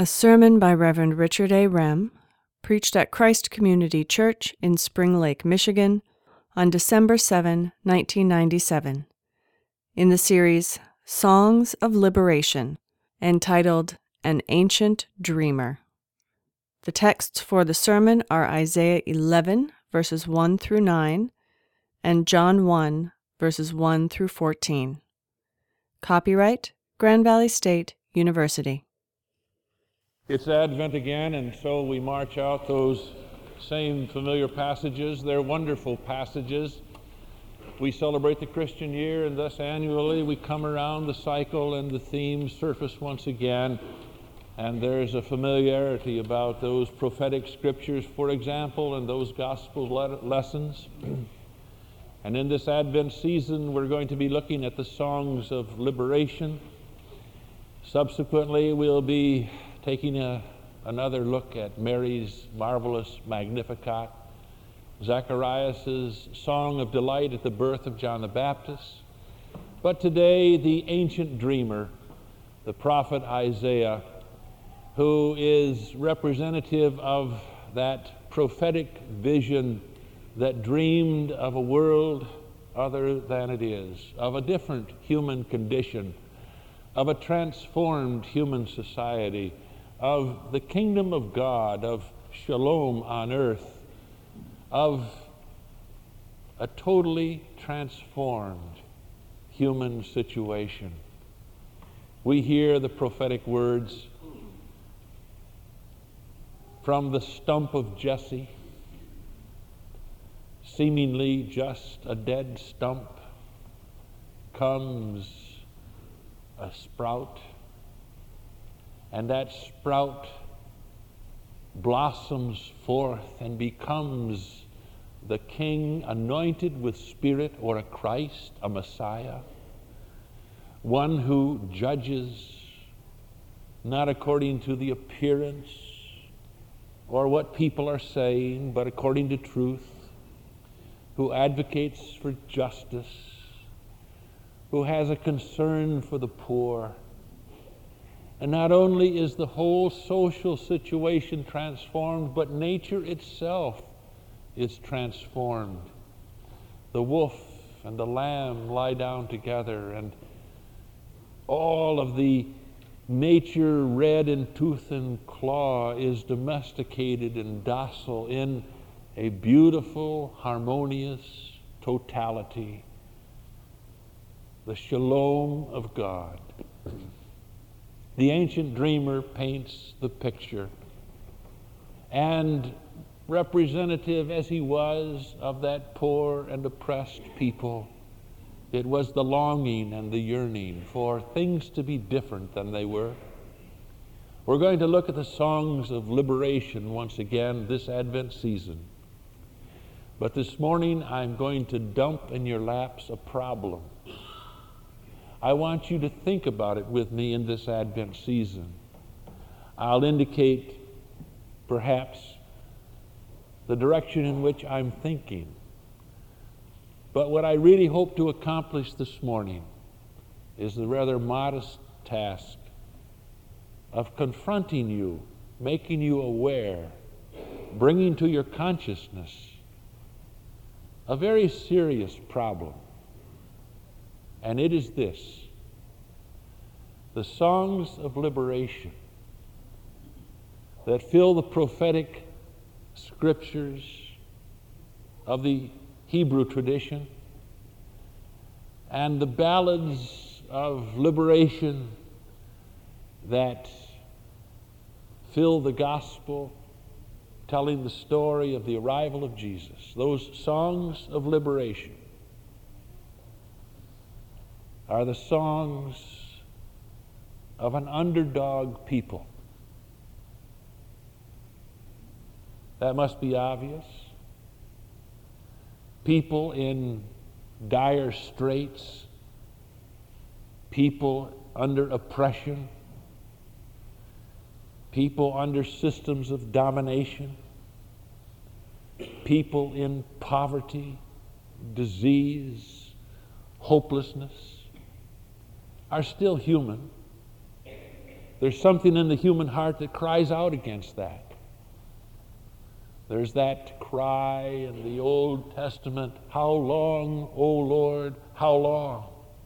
A sermon by Reverend Richard A. Rem, preached at Christ Community Church in Spring Lake, Michigan, on December 7, 1997, in the series Songs of Liberation, entitled An Ancient Dreamer. The texts for the sermon are Isaiah 11, verses 1 through 9, and John 1, verses 1 through 14. Copyright, Grand Valley State University. It's Advent again, and so we march out those same familiar passages. They're wonderful passages. We celebrate the Christian year, and thus annually we come around the cycle and the themes surface once again. And there's a familiarity about those prophetic scriptures, for example, and those gospel lessons. And in this Advent season, we're going to be looking at the songs of liberation. Subsequently, we'll be taking another look at Mary's marvelous Magnificat, Zacharias' song of delight at the birth of John the Baptist. But today, the ancient dreamer, the prophet Isaiah, who is representative of that prophetic vision that dreamed of a world other than it is, of a different human condition, of a transformed human society, of the kingdom of God, of shalom on earth, of a totally transformed human situation. We hear the prophetic words from the stump of Jesse, seemingly just a dead stump, comes a sprout, and that sprout blossoms forth and becomes the king anointed with Spirit, or a Christ, a Messiah, one who judges not according to the appearance or what people are saying, but according to truth, who advocates for justice, who has a concern for the poor. And not only is the whole social situation transformed, but nature itself is transformed. The wolf and the lamb lie down together, and all of the nature red in tooth and claw is domesticated and docile in a beautiful, harmonious totality. The shalom of God. The ancient dreamer paints the picture, and representative as he was of that poor and oppressed people, it was the longing and the yearning for things to be different than they were. We're going to look at the songs of liberation once again this Advent season. But this morning I'm going to dump in your laps a problem. I want you to think about it with me in this Advent season. I'll indicate perhaps the direction in which I'm thinking. But what I really hope to accomplish this morning is the rather modest task of confronting you, making you aware, bringing to your consciousness a very serious problem. And it is this: the songs of liberation that fill the prophetic scriptures of the Hebrew tradition and the ballads of liberation that fill the gospel, telling the story of the arrival of Jesus. Those songs of liberation are the songs of an underdog people. That must be obvious. People in dire straits, people under oppression, people under systems of domination, people in poverty, disease, hopelessness, are still human. There's something in the human heart that cries out against that. There's that cry in the Old Testament, "How long, O Lord, how long?"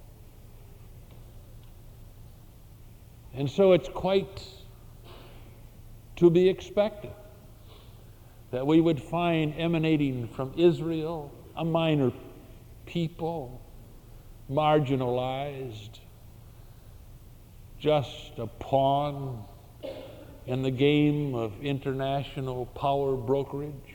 And so it's quite to be expected that we would find emanating from Israel, a minor people, marginalized, just a pawn in the game of international power brokerage.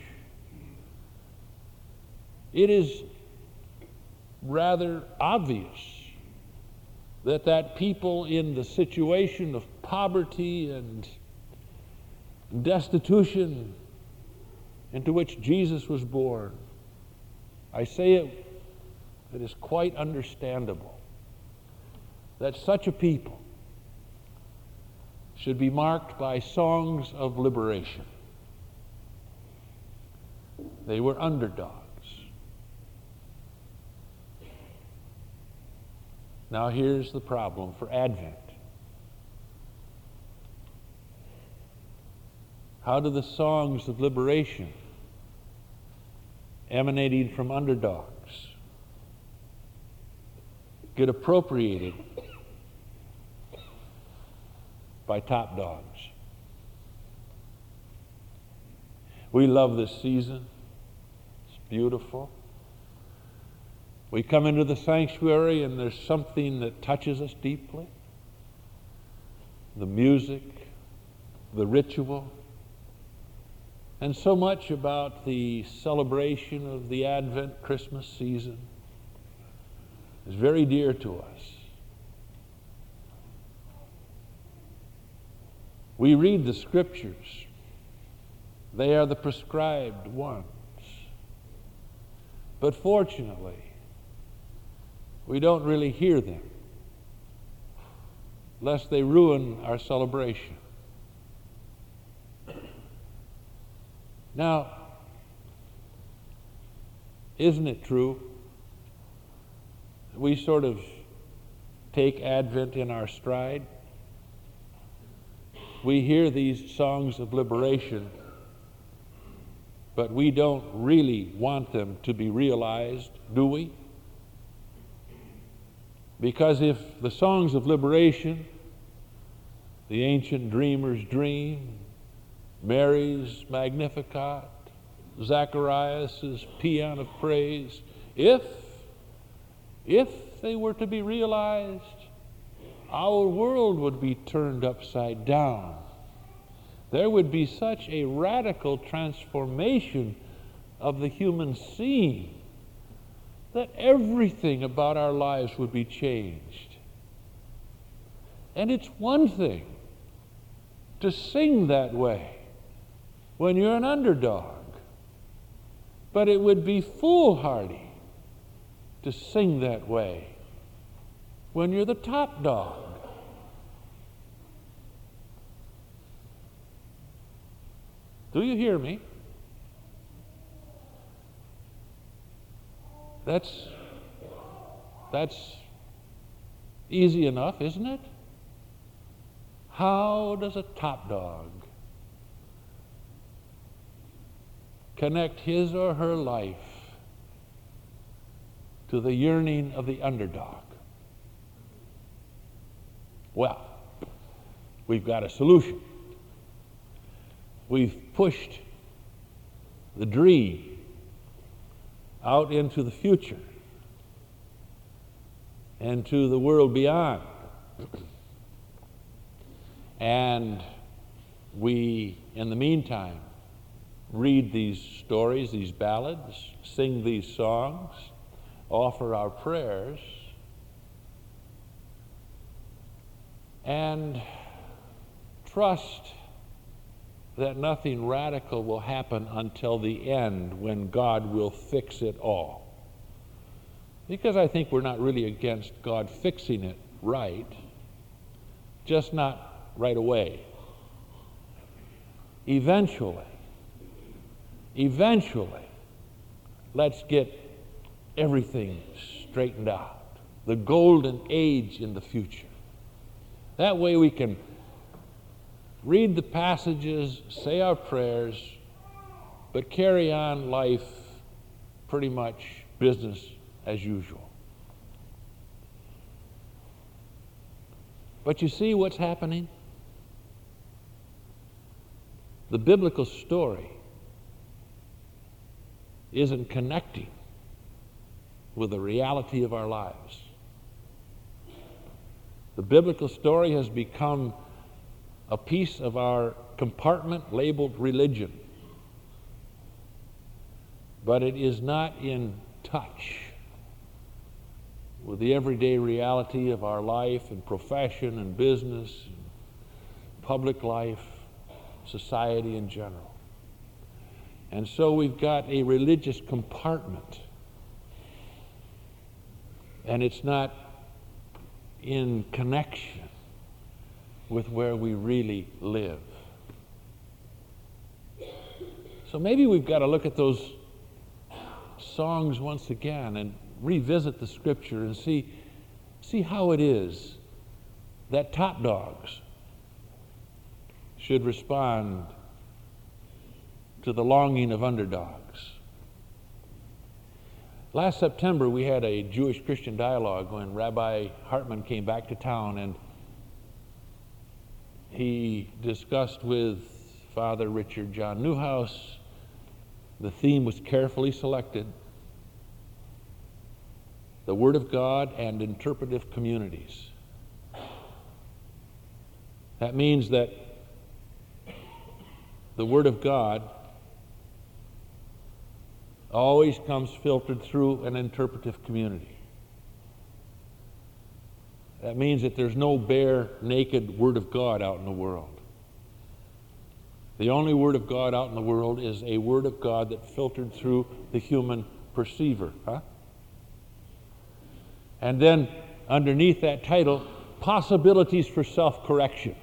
It is rather obvious that people in the situation of poverty and destitution into which Jesus was born, I say it is quite understandable that such a people should be marked by songs of liberation. They were underdogs. Now here's the problem for Advent. How do the songs of liberation emanating from underdogs get appropriated by top dogs? We love this season. It's beautiful. We come into the sanctuary and there's something that touches us deeply. The music, the ritual, and so much about the celebration of the Advent Christmas season is very dear to us. We read the scriptures. They are the prescribed ones. But fortunately, we don't really hear them, lest they ruin our celebration. Now, isn't it true that we sort of take Advent in our stride? We hear these songs of liberation, but we don't really want them to be realized, do we? Because if the songs of liberation, the ancient dreamer's dream, Mary's Magnificat, Zacharias' paean of praise, if they were to be realized, our world would be turned upside down. There would be such a radical transformation of the human scene that everything about our lives would be changed. And it's one thing to sing that way when you're an underdog, but it would be foolhardy to sing that way when you're the top dog. Do you hear me? That's easy enough, isn't it? How does a top dog connect his or her life to the yearning of the underdog? Well, we've got a solution. We've pushed the dream out into the future and to the world beyond. And we, in the meantime, read these stories, these ballads, sing these songs, offer our prayers, and trust that nothing radical will happen until the end when God will fix it all. Because I think we're not really against God fixing it right, just not right away. Eventually, let's get everything straightened out. The golden age in the future. That way we can read the passages, say our prayers, but carry on life pretty much business as usual. But you see what's happening? The biblical story isn't connecting with the reality of our lives. The biblical story has become a piece of our compartment labeled religion, but it is not in touch with the everyday reality of our life and profession and business, and public life, society in general. And so we've got a religious compartment, and it's not in connection with where we really live. So maybe we've got to look at those songs once again and revisit the scripture and see how it is that top dogs should respond to the longing of underdogs. Last September, we had a Jewish Christian dialogue when Rabbi Hartman came back to town, and he discussed with Father Richard John Newhouse. The theme was carefully selected: the Word of God and interpretive communities. That means that the Word of God always comes filtered through an interpretive community. That means that there's no bare, naked Word of God out in the world. The only Word of God out in the world is a Word of God that filtered through the human perceiver. And then underneath that title, possibilities for self-correction.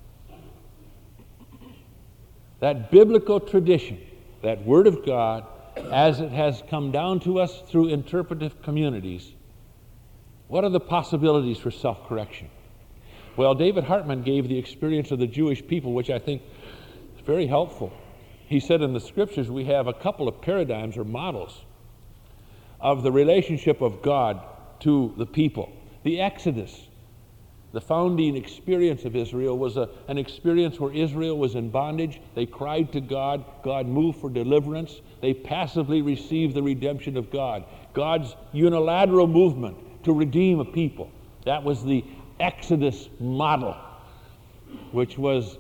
That biblical tradition, that Word of God, as it has come down to us through interpretive communities, what are the possibilities for self-correction? Well, David Hartman gave the experience of the Jewish people, which I think is very helpful. He said in the scriptures we have a couple of paradigms or models of the relationship of God to the people. The Exodus, the founding experience of Israel, was an experience where Israel was in bondage. They cried to God. God moved for deliverance. They passively received the redemption of God. God's unilateral movement to redeem a people. That was the Exodus model, which was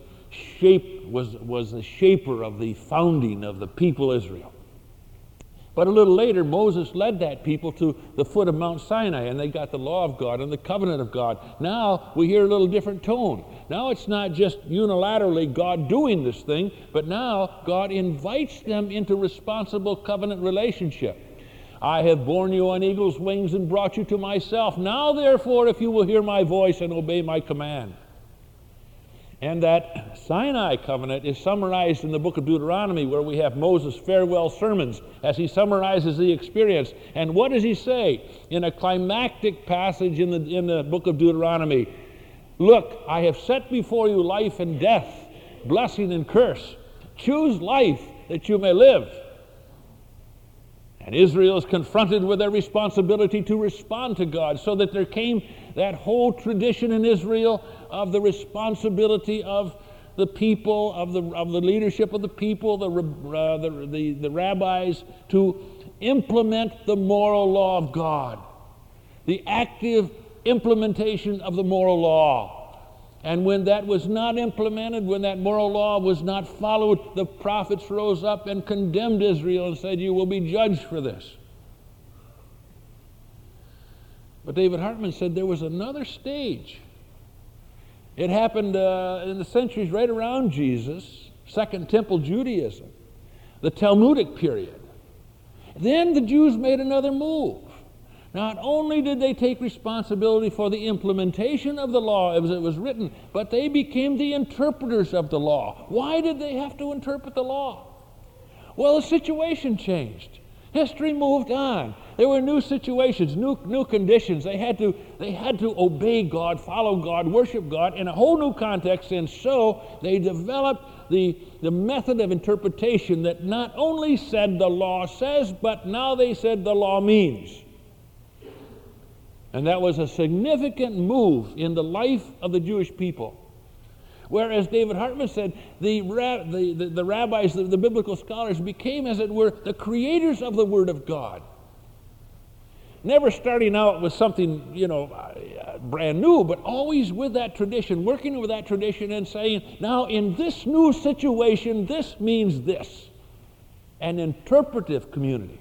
the shaper of the founding of the people Israel. But a little later, Moses led that people to the foot of Mount Sinai, and they got the law of God and the covenant of God. Now we hear a little different tone. Now it's not just unilaterally God doing this thing, but now God invites them into responsible covenant relationship. I have borne you on eagle's wings and brought you to myself. Now therefore, if you will hear my voice and obey my command. And that Sinai covenant is summarized in the book of Deuteronomy, where we have Moses' farewell sermons as he summarizes the experience. And what does he say in a climactic passage in the book of Deuteronomy? Look, I have set before you life and death, blessing and curse. Choose life that you may live. And Israel is confronted with their responsibility to respond to God, so that there came that whole tradition in Israel of the responsibility of the people, of the leadership of the people, the rabbis, to implement the moral law of God, the active implementation of the moral law. And when that was not implemented, when that moral law was not followed, the prophets rose up and condemned Israel and said, you will be judged for this. But David Hartman said there was another stage. It happened in the centuries right around Jesus, Second Temple Judaism, the Talmudic period. Then the Jews made another move. Not only did they take responsibility for the implementation of the law as it was written, but they became the interpreters of the law. Why did they have to interpret the law? Well, the situation changed. History moved on. There were new situations, new conditions. They had to obey God, follow God, worship God in a whole new context, and so they developed the method of interpretation that not only said the law says, but now they said the law means. And that was a significant move in the life of the Jewish people. Whereas David Hartman said, the rabbis, the biblical scholars became, as it were, the creators of the Word of God. Never starting out with something, brand new, but always with that tradition, working with that tradition and saying, now in this new situation, this means this. An interpretive community.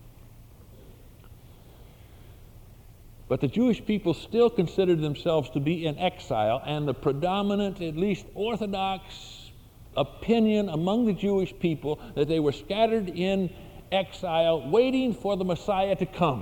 But the Jewish people still considered themselves to be in exile, and the predominant, at least orthodox opinion among the Jewish people that they were scattered in exile, waiting for the Messiah to come.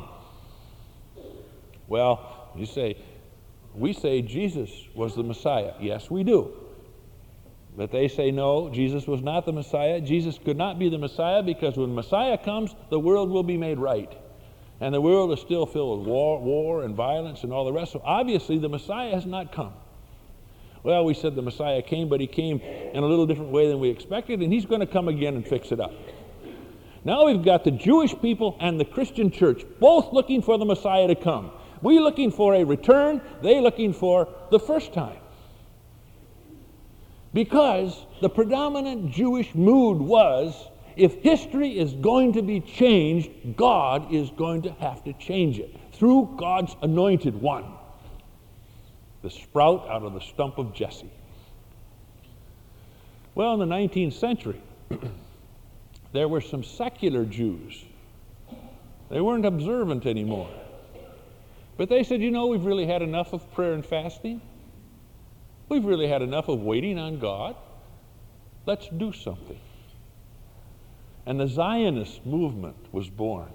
Well, we say Jesus was the Messiah. Yes, we do. But they say no, Jesus was not the Messiah. Jesus could not be the Messiah because when Messiah comes, the world will be made right. And the world is still filled with war and violence and all the rest. So obviously the Messiah has not come. Well, we said the Messiah came, but he came in a little different way than we expected, and he's going to come again and fix it up. Now we've got the Jewish people and the Christian church both looking for the Messiah to come. We looking for a return, they looking for the first time. Because the predominant Jewish mood was, if history is going to be changed, God is going to have to change it through God's anointed one, the sprout out of the stump of Jesse. Well, in the 19th century, there were some secular Jews. They weren't observant anymore. But they said, we've really had enough of prayer and fasting. We've really had enough of waiting on God. Let's do something. And the Zionist movement was born.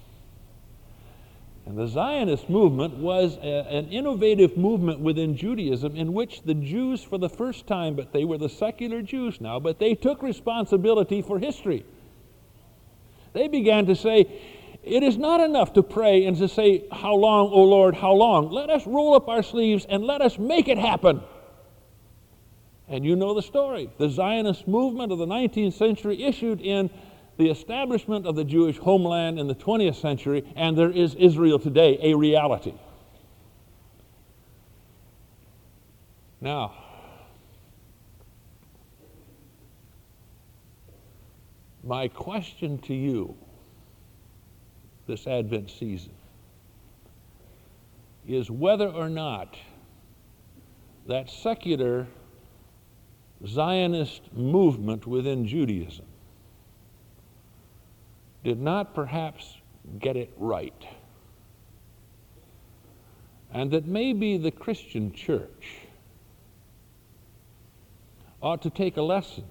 And the Zionist movement was an innovative movement within Judaism in which the Jews for the first time, but they were the secular Jews now, but they took responsibility for history. They began to say, it is not enough to pray and to say, how long, O Lord, how long? Let us roll up our sleeves and let us make it happen. And you know the story. The Zionist movement of the 19th century issued in the establishment of the Jewish homeland in the 20th century, and there is Israel today, a reality. Now, my question to you this Advent season is whether or not that secular Zionist movement within Judaism did not perhaps get it right, and that maybe the Christian church ought to take a lesson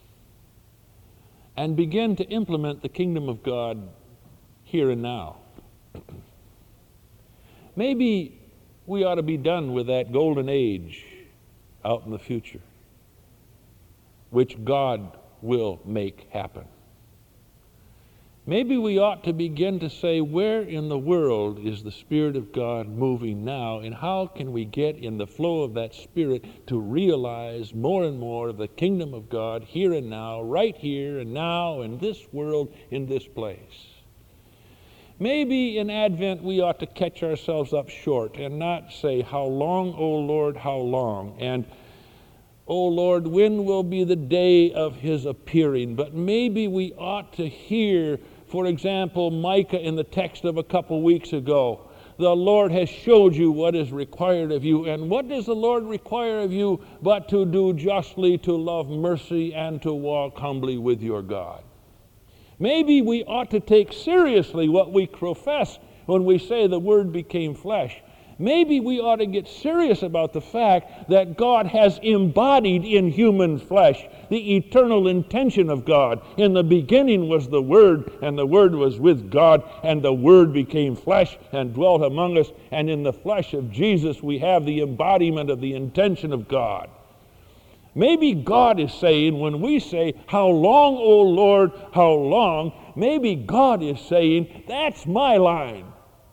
and begin to implement the kingdom of God here and now. Maybe we ought to be done with that golden age out in the future, which God will make happen. Maybe we ought to begin to say, where in the world is the Spirit of God moving now, and how can we get in the flow of that Spirit to realize more and more of the kingdom of God here and now, right here and now, in this world, in this place. Maybe in Advent we ought to catch ourselves up short and not say, how long, O Lord, how long? And, O Lord, when will be the day of his appearing? But maybe we ought to hear, for example, Micah in the text of a couple weeks ago. The Lord has showed you what is required of you. And what does the Lord require of you but to do justly, to love mercy, and to walk humbly with your God? Maybe we ought to take seriously what we profess when we say the Word became flesh. Maybe we ought to get serious about the fact that God has embodied in human flesh the eternal intention of God. In the beginning was the Word, and the Word was with God, and the Word became flesh and dwelt among us, and in the flesh of Jesus we have the embodiment of the intention of God. Maybe God is saying, when we say, "How long, O Lord, how long?" maybe God is saying, "That's my line.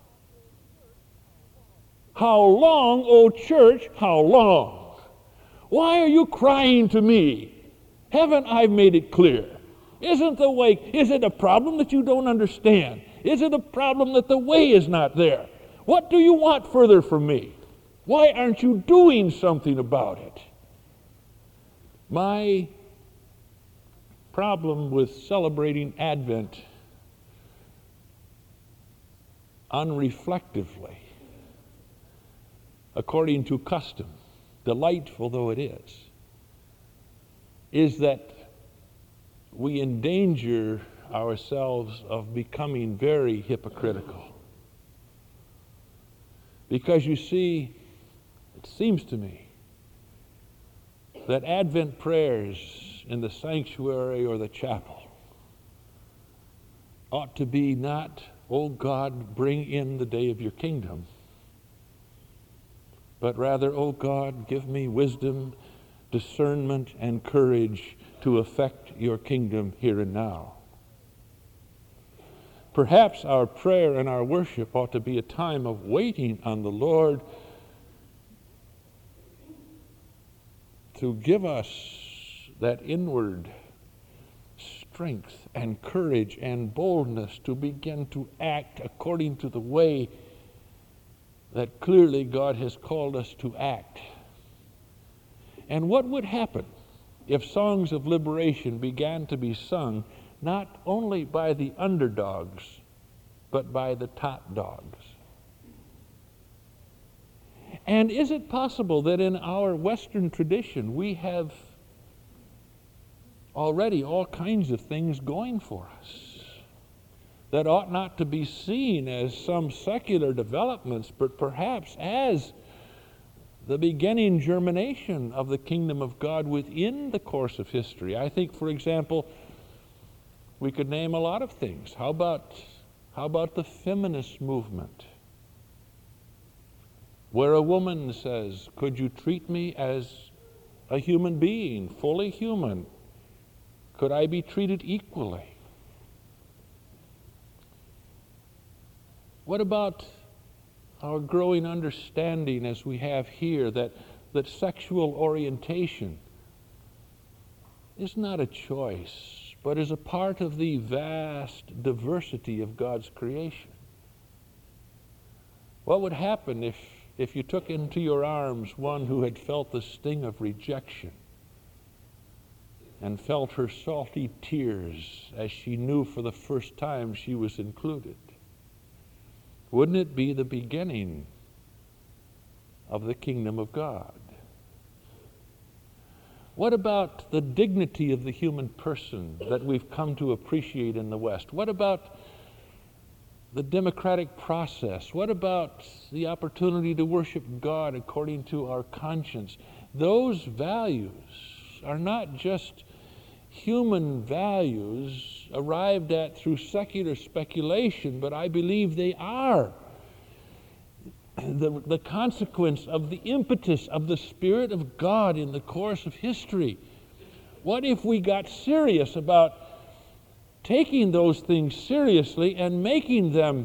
How long, O church, how long? Why are you crying to me? Haven't I made it clear? Is it a problem that you don't understand? Is it a problem that the way is not there? What do you want further from me? Why aren't you doing something about it?" My problem with celebrating Advent unreflectively, according to custom, delightful though it is that we endanger ourselves of becoming very hypocritical. Because you see, it seems to me that Advent prayers in the sanctuary or the chapel ought to be not, "Oh God, bring in the day of your kingdom," but rather, "Oh God, give me wisdom, discernment, and courage to effect your kingdom here and now." Perhaps our prayer and our worship ought to be a time of waiting on the Lord to give us that inward strength and courage and boldness to begin to act according to the way that clearly God has called us to act. And what would happen if songs of liberation began to be sung not only by the underdogs, but by the top dogs? And is it possible that in our Western tradition we have already all kinds of things going for us that ought not to be seen as some secular developments, but perhaps as the beginning germination of the kingdom of God within the course of history? I think, for example, we could name a lot of things. How about the feminist movement, where a woman says, "Could you treat me as a human being, fully human? Could I be treated equally?" What about our growing understanding, as we have here, that sexual orientation is not a choice, but is a part of the vast diversity of God's creation? What would happen if you took into your arms one who had felt the sting of rejection and felt her salty tears as she knew for the first time she was included? Wouldn't it be the beginning of the kingdom of God? What about the dignity of the human person that we've come to appreciate in the West? What about the democratic process? What about the opportunity to worship God according to our conscience? Those values are not just human values arrived at through secular speculation, but I believe they are the consequence of the impetus of the Spirit of God in the course of history. What if we got serious about taking those things seriously and making them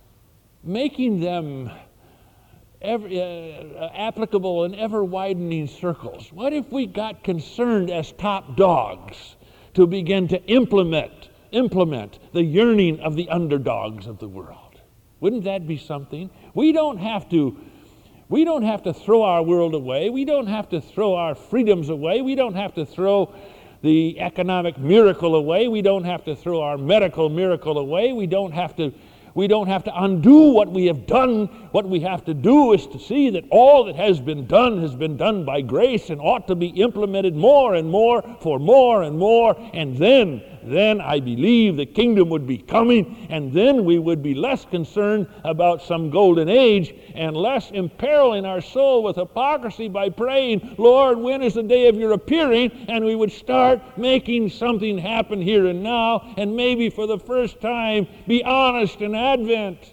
applicable in ever-widening circles? What if we got concerned as top dogs to begin to implement the yearning of the underdogs of the world? Wouldn't that be something? We don't have to throw our world away. We don't have to throw our freedoms away. We don't have to throw the economic miracle away. We don't have to throw our medical miracle away. We don't have to undo what we have done. What we have to do is to see that all that has been done by grace and ought to be implemented more and more for more and more. And then I believe the kingdom would be coming, and then we would be less concerned about some golden age and less imperiling our soul with hypocrisy by praying, "Lord, when is the day of your appearing?" And we would start making something happen here and now, and maybe for the first time be honest in Advent.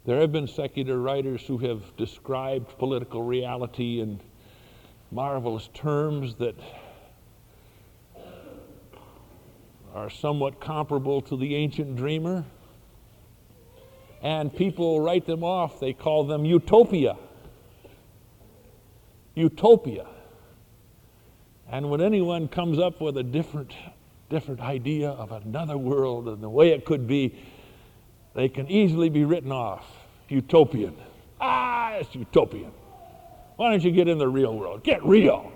There have been secular writers who have described political reality in marvelous terms that are somewhat comparable to the ancient dreamer. And people write them off. They call them utopia. Utopia. And when anyone comes up with a different idea of another world and the way it could be, they can easily be written off. Utopian. It's utopian. Why don't you get in the real world? Get real.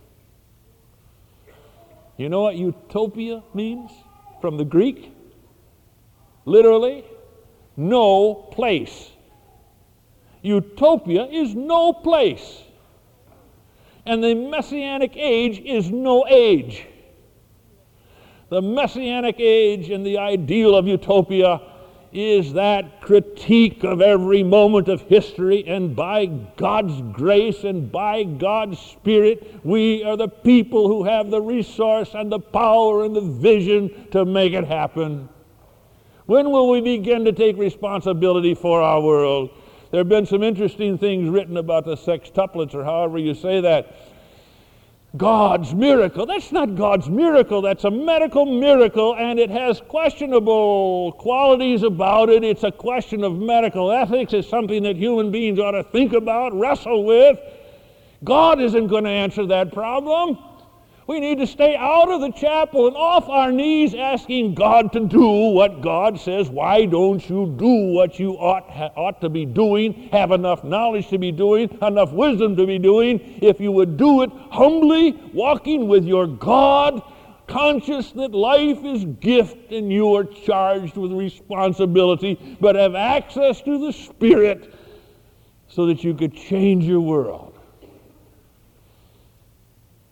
You know what utopia means from the Greek? Literally, no place. Utopia is no place. And the Messianic age is no age. The Messianic age and the ideal of utopia is that critique of every moment of history, and by God's grace and by God's Spirit, we are the people who have the resource and the power and the vision to make it happen. When will we begin to take responsibility for our world? There have been some interesting things written about the sextuplets, or however you say that. God's miracle. That's not God's miracle. That's a medical miracle, and it has questionable qualities about it. It's a question of medical ethics. It's something that human beings ought to think about, wrestle with. God isn't going to answer that problem. We need to stay out of the chapel and off our knees asking God to do what God says. Why don't you do what you ought to be doing, have enough knowledge to be doing, enough wisdom to be doing? If you would do it humbly, walking with your God, conscious that life is gift and you are charged with responsibility, but have access to the Spirit so that you could change your world.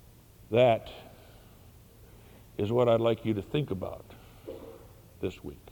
That is what I'd like you to think about this week.